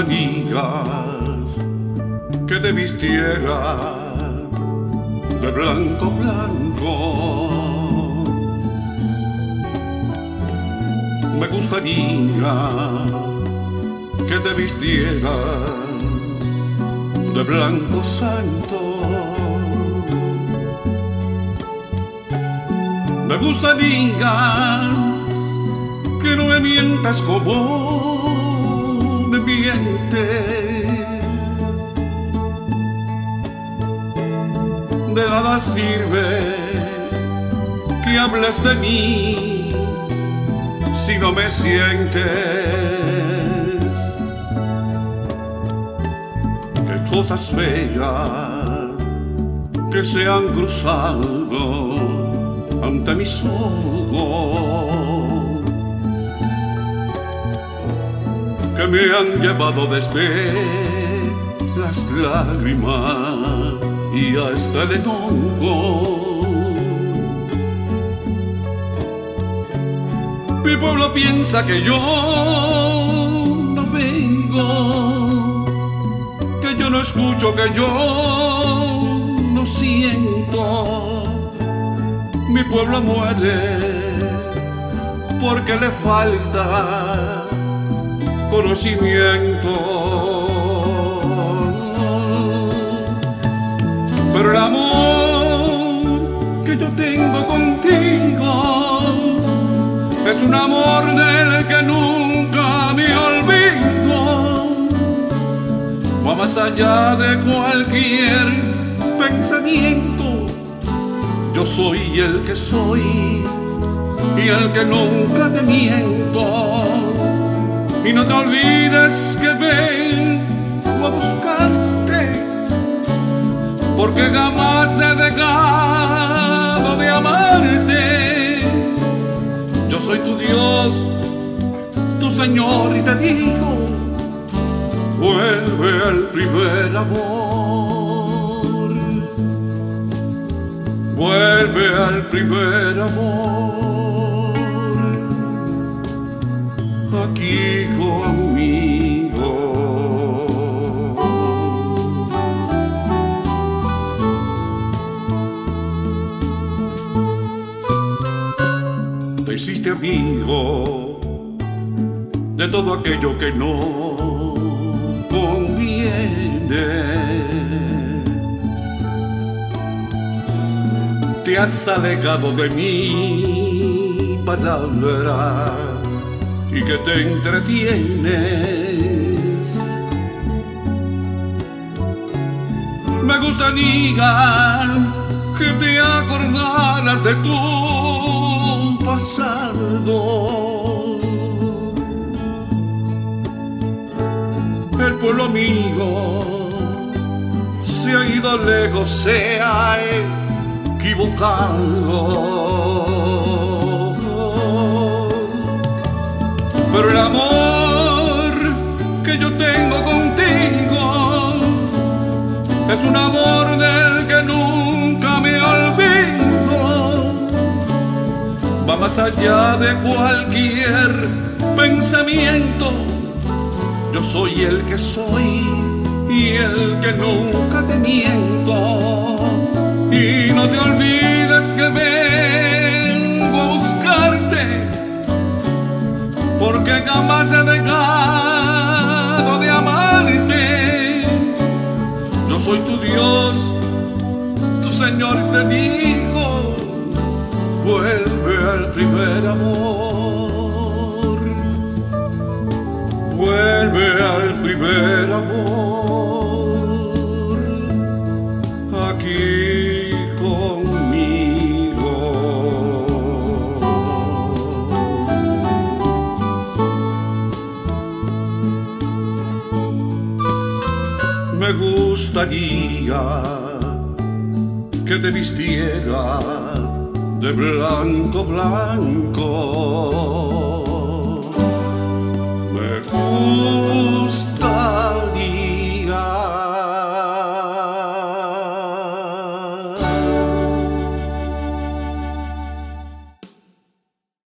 gustarías que te vistiera de blanco, blanco. Me gustaría que te vistiera de blanco santo. Me gustaría que no me mientas como me mientes. De nada sirve que hables de mí si no me sientes. Que cosas feas que se han cruzado ante mis ojos, que me han llevado desde las lágrimas y hasta el enojo. Mi pueblo piensa que yo no vengo, que yo no escucho, que yo no siento. Mi pueblo muere porque le falta conocimiento. Pero el amor que yo tengo contigo es un amor del que nunca me olvido. Va más allá de cualquier pensamiento. Yo soy el que soy y el que nunca te miento. Y no te olvides que vengo a buscarte, porque jamás he dejado de amarte. Yo soy tu Dios, tu Señor, y te digo, vuelve al primer amor. Vuelve al primer amor, aquí conmigo. Te hiciste amigo de todo aquello que no conviene. Te has alejado de mi palabra y que te entretienes. Me gustaría que te acordaras de tu pasado. El pueblo mío se ha ido lejos, se ha equivocado, pero el amor que yo tengo contigo es un amor del que nunca me olvido. Va más allá de cualquier pensamiento. Yo soy el que soy y el que nunca te miento. Y no te olvides que vengo a buscarte, porque jamás he dejado de amarte. Yo soy tu Dios, tu Señor, te digo, vuelve al primer amor. Vuelve al primer amor, aquí conmigo. Me gustaría que te vistiera de blanco, blanco.